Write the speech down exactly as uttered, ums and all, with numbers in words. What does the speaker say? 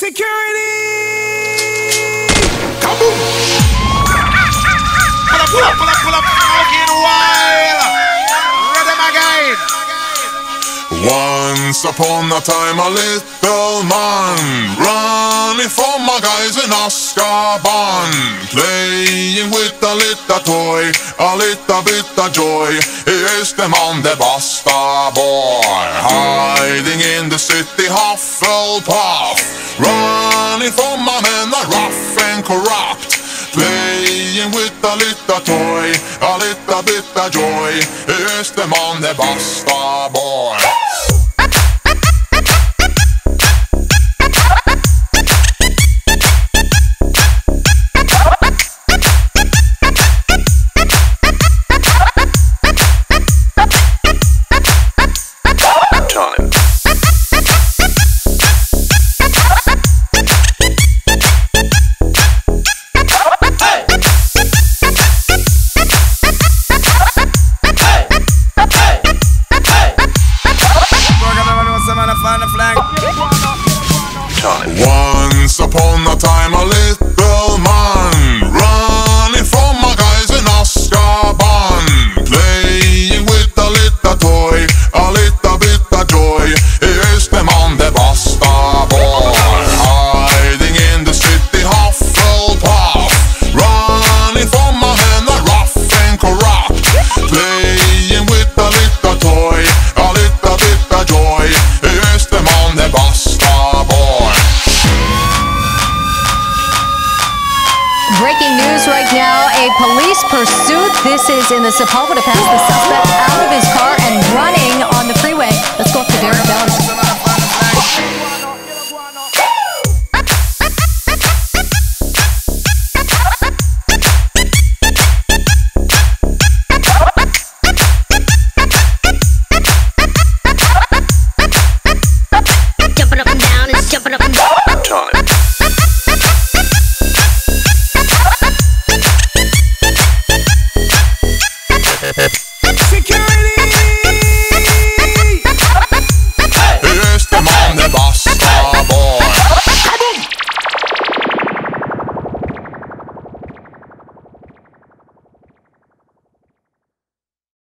Security! Kaboom! Pull up, pull up, pull up, pull up, smoking wild! Ready, my guide! Once upon a time a little man running from my guys in Azkaban, playing with a little toy, a little bit of joy. Here's the man, the Basta boy, hiding in the city Hufflepuff, running from my men are rough and corrupt, playing with a little toy, a little bit of joy. Here's the man, the Basta boy. Once upon a time a little man running from my guys in Azkaban, playing with a little toy, a little bit of joy. Here's the man, the Basta boy, hiding in the city Hufflepuff, running from my men are rough and corrupt, playing with a little toy, a little bit of joy. Here's the man, the Basta boy. Breaking news right now, a police pursuit. This is in the Sepulveda Pass. The suspect out of his car and running on the freeway. Let's go up to Derek Bell.